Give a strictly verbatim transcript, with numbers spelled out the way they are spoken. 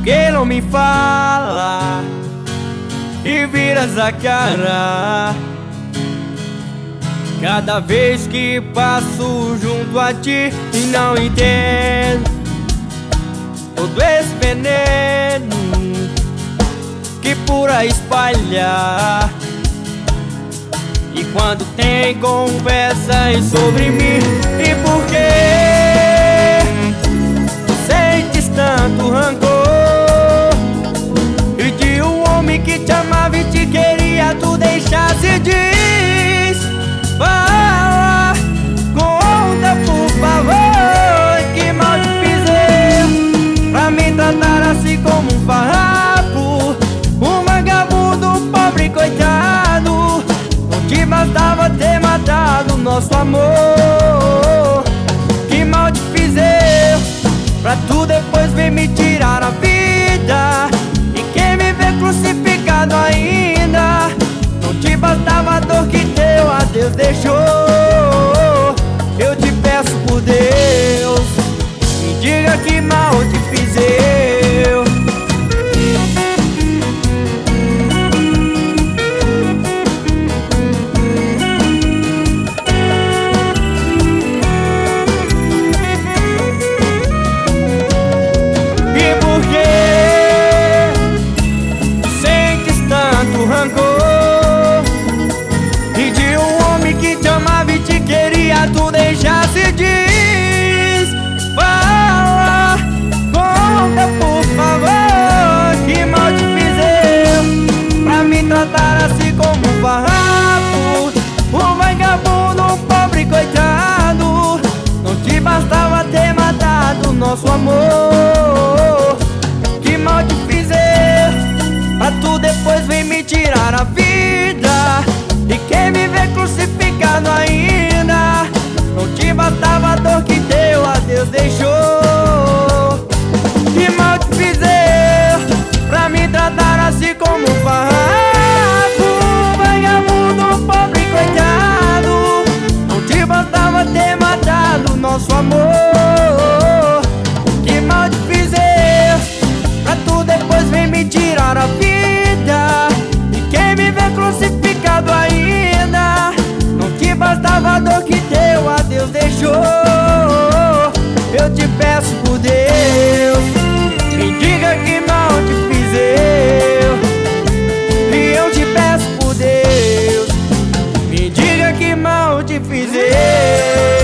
que não me fala e viras a cara cada vez que passo junto a ti e não entendo todo esse veneno que por aí espalha. E quando tem conversas sobre mim, e por que sentes tanto rancor? E de um homem que te amava e te queria, tu deixasse diz. Fala, conta por favor, que mal te fiz eu pra me tratar assim como um farrapo, um vagabundo, um pobre coitado. Não te bastava ter matado nosso amor. Que mal te fiz eu pra tu depois vir me tirar a vida, e quem me vê crucificado ainda. Não te bastava a dor que teu adeus deixou. Eu te peço por Deus, me diga que mal te fiz eu. E por que sentes tanto rancor? E de um homem que te amava e te queria, tu deixasse diz. Fala, conta por favor, que mal te fiz eu pra me tratar assim como um farrapo, um vagabundo, um pobre coitado. Não te bastava ter matado nosso amor. Que mal te fiz eu pra tu depois vir me tirar a vida, e quem me vê crucificado ainda. Não te bastava a dor que teu adeus deixou. Que mal te fiz eu pra me tratar assim como um farrapo, um vagabundo, um pobre coitado. Não te bastava ter matado nosso amor. Que mal te fiz eu pra tu depois vir me tirar a vida, e quem me vê crucificado ainda. Não te bastava a dor que teu adeus deixou. Eu te peço por Deus, me diga que mal te fiz eu. E eu te peço por Deus, me diga que mal te fiz eu.